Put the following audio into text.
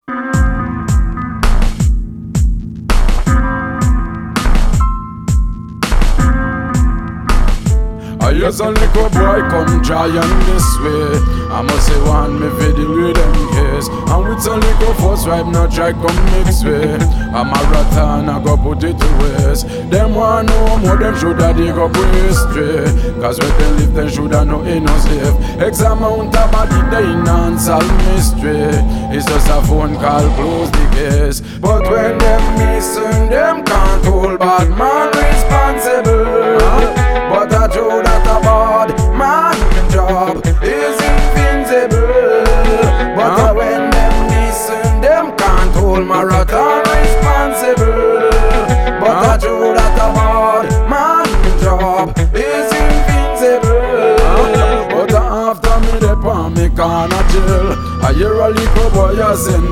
I use a little boy come giant this way. I must say one me for the with them case. And with a little force right now try come mix way. A marathon I go put it to waste. Them want no more, them shoulda they go pray straight. Cause when they live they shoulda no inner slave. X amount of body they in unsolved mystery. It's just a phone call, close the case. But when them missing, them can't hold bad man responsible. But I know that a bad man job is invincible. But when them missing, them can't hold marathon responsible. But I know that a bad man job is invincible. But after me they put me corner jail, I hear a little boy a sing